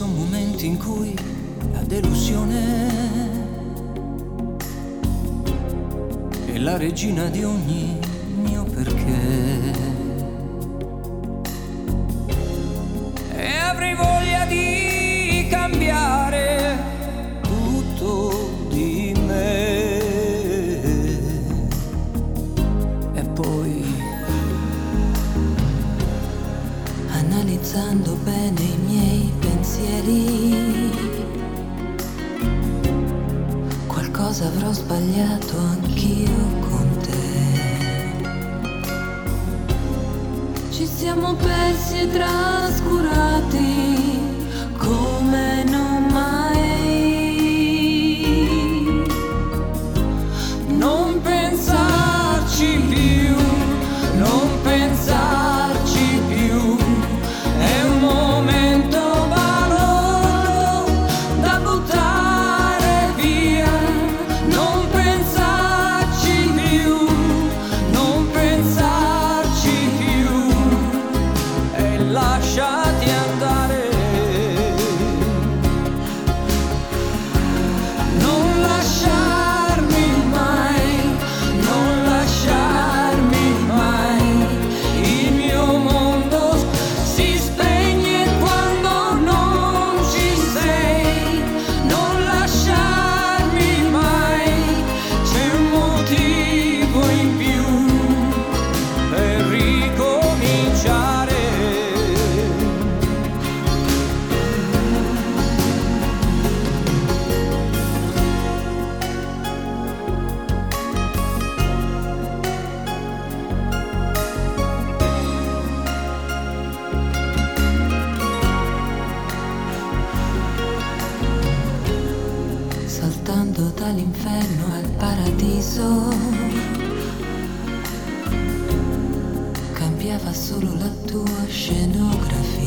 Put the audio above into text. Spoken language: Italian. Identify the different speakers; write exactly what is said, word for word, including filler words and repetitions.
Speaker 1: sono momenti in cui la delusione è la regina di ogni mio perché. E avrei voglia di cambiare tutto di me. E poi,
Speaker 2: analizzando bene i miei pensieri, qualcosa avrò sbagliato anch'io con te. Ci siamo persi e trascurati come non mai. Non pensarci più, non pensarci più. È un momento valoroso da buttare via. Non pensarci più, non pensarci più. E lasciati andare. Non lasciarmi mai, non lasciarmi mai. Il mio mondo si spegne quando non ci sei. Non lasciarmi mai, c'è un motivo in più per ricominciare. Saltando dall'inferno al paradiso, cambiava solo la tua scenografia.